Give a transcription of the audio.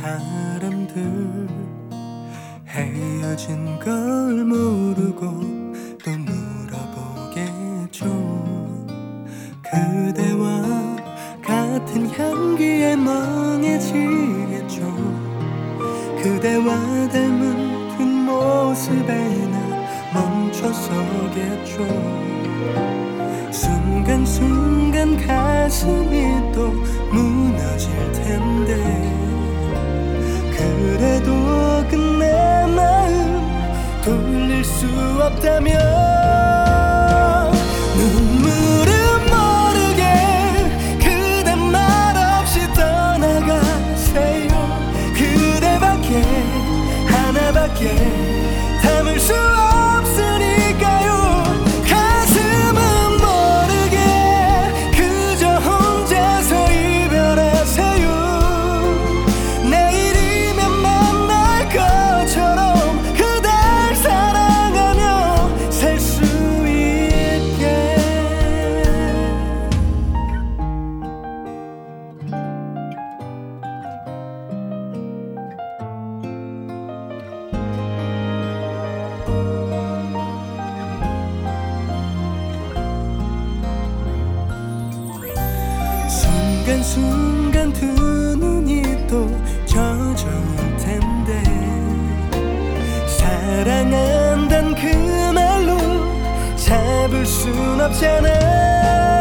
사람들 헤어진 걸 모르고 또 물어보겠죠. 그대와 같은 향기에 멍해지겠죠. 그대와 닮은 뒷모습에 나 멈춰서겠죠. 순간순간 가슴이 또 무너질 텐데 그래도 끝내 마음 돌릴 수 없다면 눈물은 모르게 그대 말없이 떠나가세요. 그대밖에 하나밖에 담을 수 없으니까요. 가슴은 모르게 그저 혼자서 이별하세요. 내일이면 만날 것처럼 그댈 사랑하며 살 수 있게. 순간순간 두 눈이 또 젖어올 텐데 사랑한단 그 말로 잡을 순 없잖아.